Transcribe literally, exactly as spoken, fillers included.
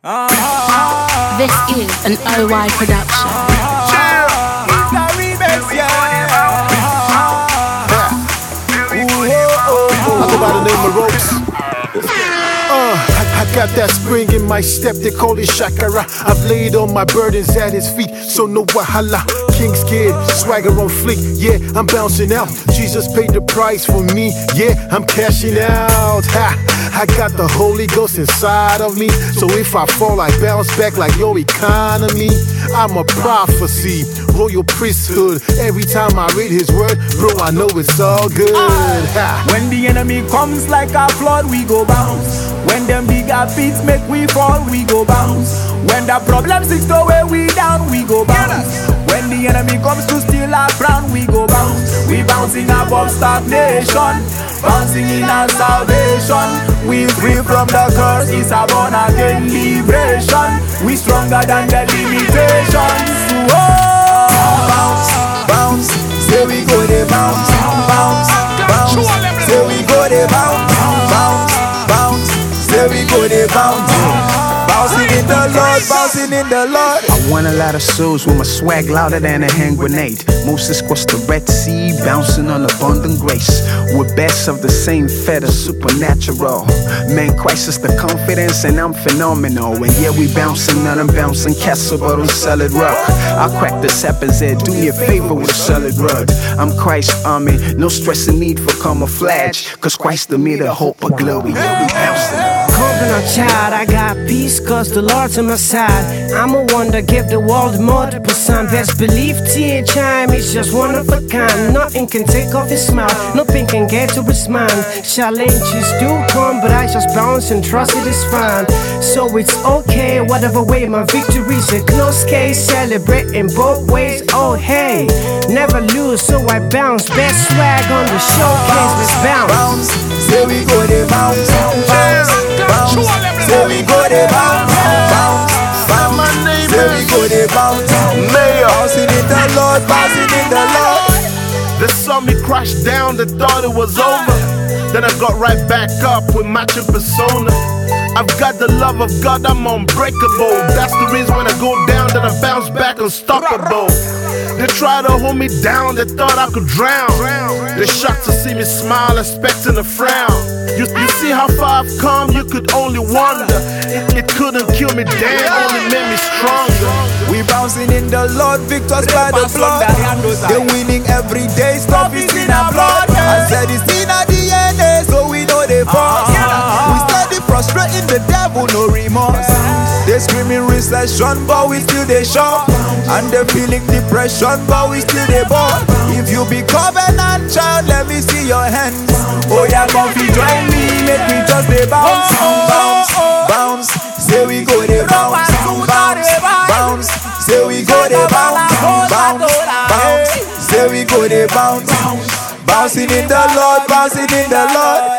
This is an O Y production. I go by the name of Ropes. Uh, I, I got that spring in my step, they call it Shakara. I've laid all my burdens at his feet, so no wahala. King's kid, swagger on fleek, yeah, I'm bouncing out. Jesus paid the price for me, yeah, I'm cashing out. Ha, I got the Holy Ghost inside of me, so if I fall, I bounce back like your economy. I'm a prophecy, royal priesthood. Every time I read his word, bro, I know it's all good. Ha. When the enemy comes like a flood, we go bounce. When them bigger beats make we fall, we go bounce. When the problem sticks to where we down, we go bounce. When the enemy comes to steal our crown, we go bounce. We bouncing above stagnation, bouncing in our salvation. We free from the curse, it's a born again liberation. We stronger than the limitations. Whoa. Bounce, bounce, say we go they bounce, bounce, bounce, say we go they bounce, bounce, bounce, say we go they bounce. Bouncing in the Lord, bouncing in the Lord. I want a lot of souls with my swag louder than a hand grenade. Moses crossed the Red Sea, bouncing on abundant grace. We're best of the same feather, supernatural. Man, Christ is the confidence and I'm phenomenal. And yeah, we bouncing on a bouncing castle, but on solid rock. I'll crack the sappers head, do me a favor with a solid rod. I'm Christ's army, no stress and need for camouflage. Cause Christ to me the hope of glory, yeah, we bouncing. Covenant child, I got peace cause the Lord's on my side. I'm a wonder, give the world multiple sign. Best believe T H I M is just one of a kind. Nothing can take off his smile, nothing can get to his mind. Challenges do come, but I just bounce and trust it is fine. So it's okay, whatever way, my victory's a close case. Celebrating both ways, oh hey. Never lose, so I bounce. Best swag on the showcase, let's bounce. Bounce, say we go they bounce, bounce, bounce, say we go they bounce, bounce, bounce, say we go they bounce. Bouncing in the Lord, bouncing in the Lord. They saw me crash down, they thought it was over. Then I got right back up with matching persona. I've got the love of God, I'm unbreakable. That's the reason when I go down, then I bounce back unstoppable. They tried to hold me down, they thought I could drown. They shocked to see me smile, expecting a frown. You, you see how far I've come, you could only wonder. It, it couldn't kill me, damn, only made me stronger. We bouncing in the Lord, victors by the blood. They're winning every day, stuff is in our blood. I said it's in our D N A, so we know they fall. We steady frustrating the devil, no remorse. They screaming recession, but we still they shop. And they feeling depression, but we still they ball. If you be covenant child, let me see your hands. Oh yeah, come fi join me, make me just they bounce, bounce, bounce. Say we go they bounce, bounce, bounce. Say we go they bounce, bounce, bounce. Say we go they bounce. Bouncing in the Lord, bouncing in the Lord.